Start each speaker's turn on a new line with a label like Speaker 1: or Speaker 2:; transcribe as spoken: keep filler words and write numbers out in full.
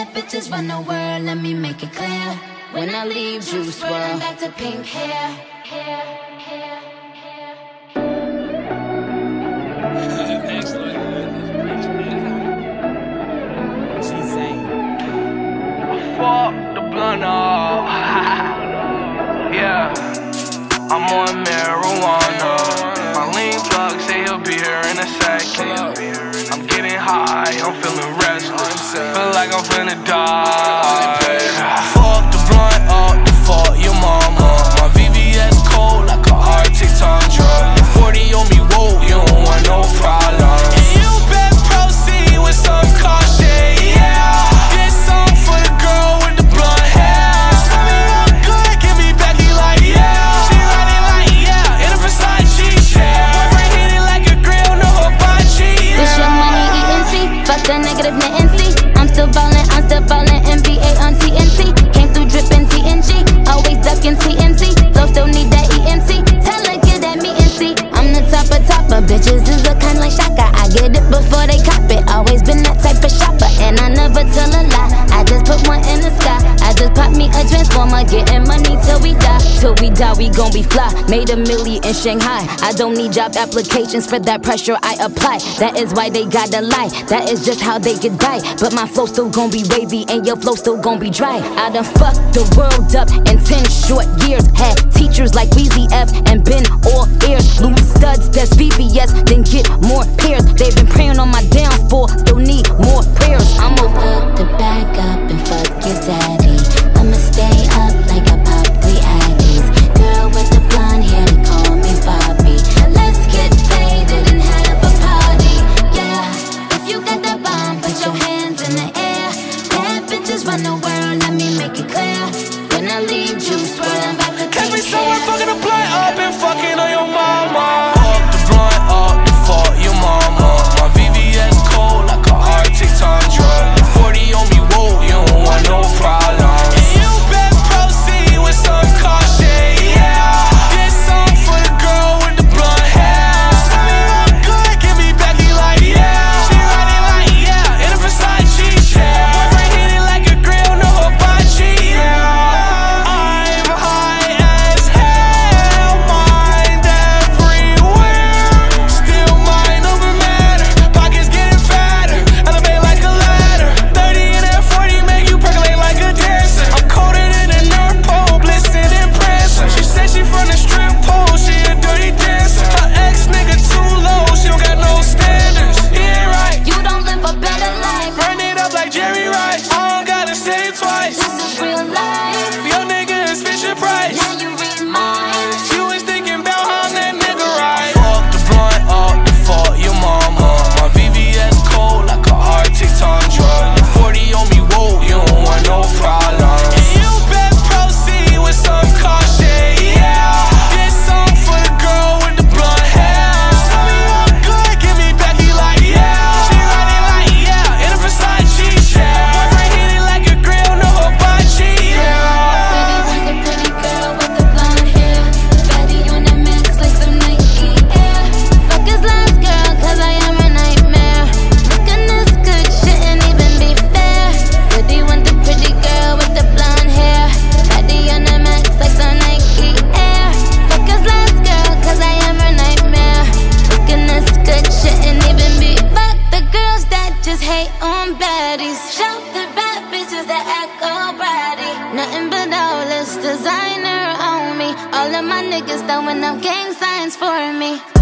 Speaker 1: bitches run the world, let me make it clear. When I leave, Juice WRLD back to pink hair. hair, hair, hair.
Speaker 2: Fuck the blunt off. Yeah, I'm on marijuana. My lean plug say he'll be here in a second. I'm getting high, I'm feeling restless. Feel like I'm finna die. Fuck the blunt up, the fuck your mama. My V V S cold like a Arctic tundra. Your forty on me, whoa, you don't want no problems. And you best proceed with some caution, yeah. This song for the girl with the blonde hair. Tell me I'm good, give me Becky like yeah. She riding like yeah, in a Versace chair. Boyfriend hit it like a grill, no hibachi, yeah.
Speaker 1: This your money, E N T, fuck that negative Nancy. I'm still ballin', I'm still ballin', N B A on T N T. Came through drippin' T N G, always duckin' T N T. So still need that E N T, tell her get that me and see. I'm the top of topper, bitches is a kind like Shaka. I get it before they cop it, always been that type of shopper. And I never tell a lie, I just put one in the sky. I just pop me a transformer, getting money till we die. Till we die, we gon' be fly. Made a milli in Shanghai. I don't need job applications for that pressure I apply. That is why they gotta lie, that is just how they get by. But my flow still gon' be wavy and your flow still gon' be dry. I done fucked the world up in ten short years. Had teachers like Weezy F and been all ears. Louis studs, that's V V S, then get more pairs. They've been praying on my downfall, still need more prayers. I'ma fuck the back up and fuck your daddy. I'ma stay up like I pop three Addies. Girl with the blonde hair, they call me Bobby. Let's get faded and have a party, yeah. If you got that bomb, put your hands in the air. Bad bitches run the world, let me make it clear. When I leave, Juice WRLD, I'm back to
Speaker 2: Catch me
Speaker 1: pink
Speaker 2: somewhere
Speaker 1: hair.
Speaker 2: fucking the blunt up and fucking on your mama. Fuck the blunt up, the fuck your mama. My V V S cold like a Arctic tundra. Your forty on me, whoa, you don't want no problems. And you best proceed with some caution, yeah. This song for the girl with the blonde hair. Tell me I'm good, give me Becky like yeah. She riding like yeah, in a Versace chair. Boyfriend hit it like a grill, no hibachi, yeah. I'm high as hell, mind everywhere. Still mind over matter, pockets getting fatter. Elevate like a ladder, thirty and that forty make you percolate like a dancer. I'm colder than a North Pole, blitzing and prancing. She said she from the strip pole, she a dirty dancer. Her ex nigga too low, she don't got no standards. He ain't right,
Speaker 1: You don't live a better life,
Speaker 2: burn it up like Jerry Rice. I don't gotta say it twice.
Speaker 1: this is real life.
Speaker 2: Your nigga is Fisher Price.
Speaker 1: Now you read minds.
Speaker 2: You was thinking about how that nigga right. Fuck the blunt up, the fuck your mama. My V V S cold like a Arctic tundra. Your forty on me, whoa, you don't want no problems. And you best proceed with some caution, yeah. This song for the girl with the blonde hair. Tell me I'm good, give me Becky like yeah. She riding like yeah, in a Versace chair. Boyfriend hit it like a grill, no hibachi, yeah.
Speaker 1: Pretty like a pretty girl with the blonde hair. Fatty on the max like some Nike Air. Fuck his last girl, cause I am a nightmare. Looking this good, shouldn't even be fair. Pretty want the pretty girl with the blonde hair. Fatty on the max like some Nike Air. Fuck his last girl, cause I am a nightmare. Looking this good, shouldn't even be. Fuck the girls that just hate on baddies. Shout the bad bitches that act all bratty. Nothing but all this designer on me. All of my niggas throwing up gang signs for me.